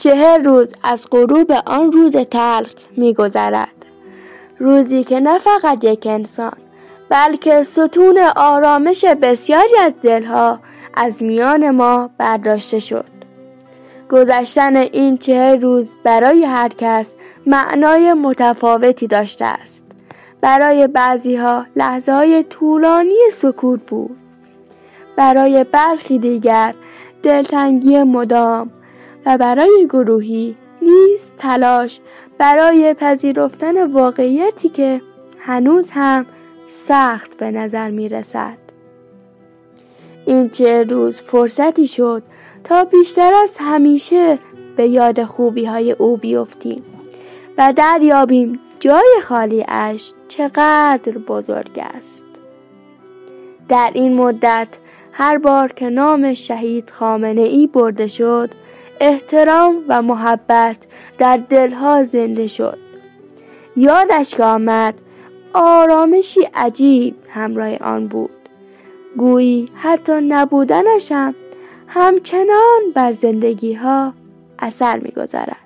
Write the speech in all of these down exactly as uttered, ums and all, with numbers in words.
چهل روز از غروب آن روز تلخ می‌گذرد. روزی که نه فقط یک انسان بلکه ستون آرامش بسیاری از دلها از میان ما برداشته شد. گذشتن این چهل روز برای هر کس معنای متفاوتی داشته است. برای بعضی‌ها لحظه‌های طولانی سکوت بود. برای برخی دیگر دلتنگی مدام و برای گروهی نیز تلاش برای پذیرفتن واقعیتی که هنوز هم سخت به نظر می رسد. این چهل روز فرصتی شد تا بیشتر از همیشه به یاد خوبی های او بیفتیم و دریابیم جای خالی اش چقدر بزرگ است. در این مدت هر بار که نام شهید خامنه ای برده شد، احترام و محبت در دلها زنده شد. یادش که آمد، آرامشی عجیب همراه آن بود. گویی حتی نبودنش هم همچنان بر زندگی ها اثر می‌گذارد.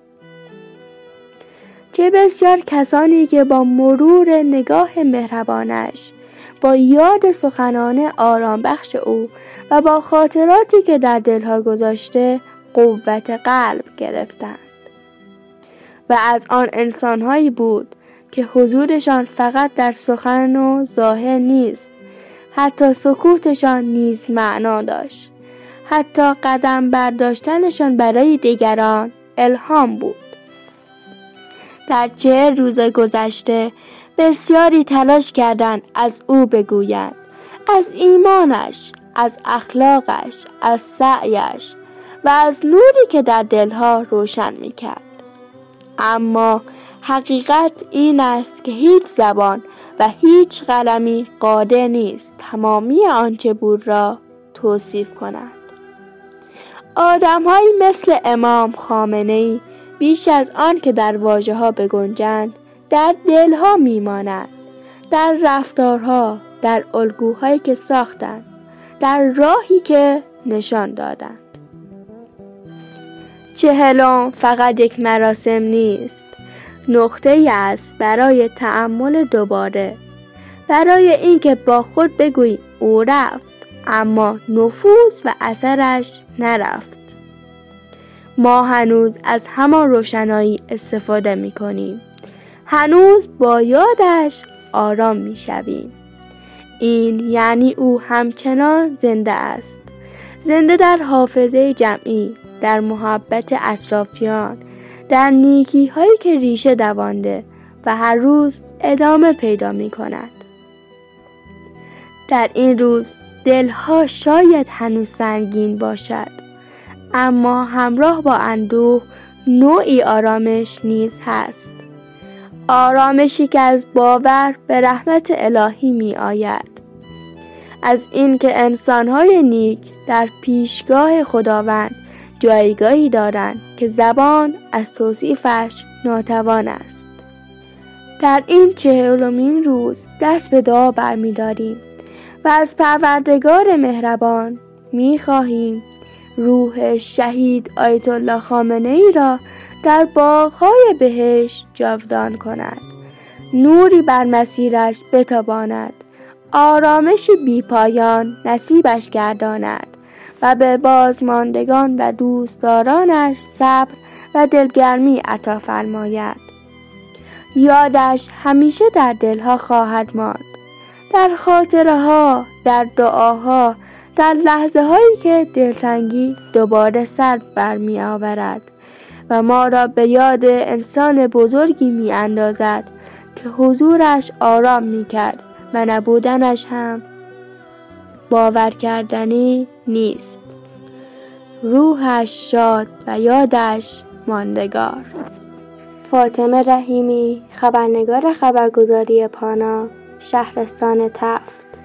چه بسیار کسانی که با مرور نگاه مهربانش، با یاد سخنان آرام بخش او و با خاطراتی که در دلها گذاشته قوت قلب گرفتند. و از آن انسان‌هایی بود که حضورشان فقط در سخن و ظاهر نیست، حتی سکوتشان نیز معنا داشت. حتی قدم برداشتنشان برای دیگران الهام بود. در چهل روز گذشته بسیاری تلاش کردند از او بگویند، از ایمانش، از اخلاقش، از سعیش و از نوری که در دلها روشن می‌کرد. اما حقیقت این است که هیچ زبان و هیچ قلمی قادر نیست تمامی آنچه بود را توصیف کند. آدم‌هایی مثل امام خامنه‌ای بیش از آن که در واژه‌ها بگنجند، در دلها میمانند، در رفتارها، در الگوهایی که ساختند، در راهی که نشان دادند. چهلم فقط یک مراسم نیست، نقطه‌ای است برای تأمل دوباره، برای اینکه با خود بگویی او رفت اما نفوذ و اثرش نرفت. ما هنوز از همان روشنایی استفاده می‌کنیم. هنوز با یادش آرام می‌شویم. این یعنی او همچنان زنده است. زنده در حافظه جمعی، در محبت اطرافیان، در نیکی‌هایی که ریشه دوانده و هر روز ادامه پیدا می‌کند. در این روز دلها شاید هنوز سنگین باشد، اما همراه با اندوه نوعی آرامش نیز هست. آرامشی که از باور به رحمت الهی می آید، از این که انسان‌های نیک در پیشگاه خداوند جایگاهی دارند که زبان از توصیفش ناتوان است. در این چهلمین روز دست به دعا برمی داریم و از پروردگار مهربان می خواهیم روح شهید آیت الله خامنه ای را در باغ‌های بهشت جاودان کند، نوری بر مسیرش بتاباند، آرامشی بی پایان نصیبش گرداند و به بازماندگان و دوستدارانش صبر و دلگرمی عطا فرماید. یادش همیشه در دلها خواهد ماند، در خاطره ها، در دعاها، در لحظه هایی که دلتنگی دوباره سر برمی آورد و ما را به یاد انسان بزرگی می اندازد که حضورش آرام می کرد و نبودنش هم باور کردنی نیست. روحش شاد و یادش ماندگار. فاطمه رحیمی، خبرنگار خبرگزاری پانا، شهرستان تف.